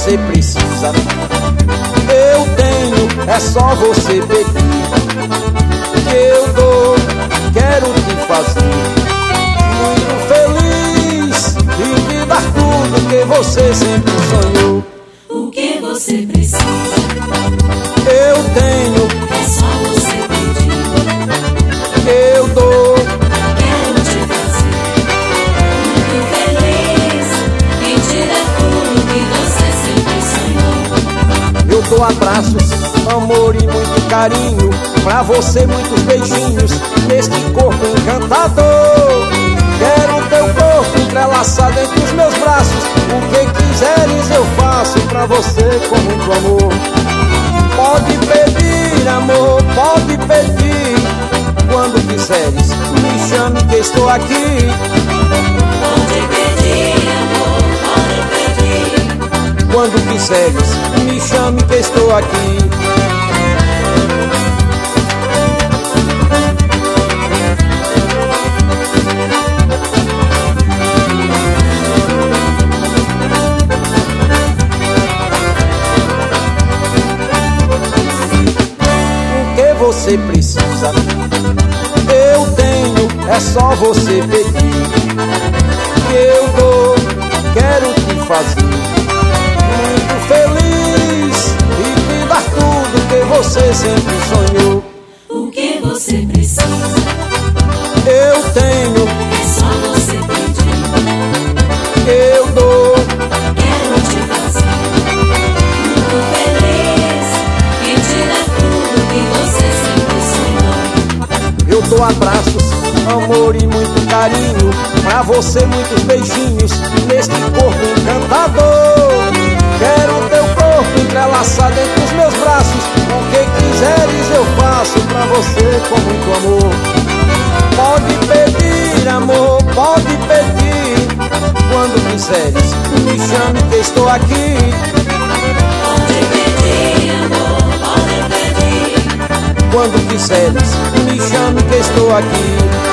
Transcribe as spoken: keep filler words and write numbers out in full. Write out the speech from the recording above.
você precisa, eu tenho, é só você pedir. Que eu dou, quero te fazer muito feliz e te dar tudo que você sempre sonhou. O que você precisa, eu tenho, é só você pedir. eu dou, Quero te fazer muito feliz e te dar tudo que você sempre sonhou. eu dou abraços, amor e muito carinho, pra você muitos beijinhos neste corpo encantador. Quero teu corpo entrelaçado entre os meus braços, o que quiseres eu faço pra você com muito amor. Pode pedir amor, pode pedir, quando quiseres me chame que estou aqui. Pode pedir amor, pode pedir. Quando quiseres me chame que estou aqui. Você precisa, eu tenho, é só você pedir. Que eu dou, quero te fazer muito feliz e te dar tudo que você sempre sonhou. O que você precisa, eu tenho, é só você pedir. eu dou, Quero te fazer muito feliz e te dar tudo que você sempre sonhou. eu dou abraços, amor e muito carinho, pra você muitos beijinhos neste corpo encantador. Quero teu corpo entrelaçado entre os meus braços, o que quiseres eu faço pra você com muito amor. Pode pedir amor, pode pedir, quando quiseres me chame que estou aqui. Pode pedir amor, pode pedir. Quando quiseres me chame que estou aqui.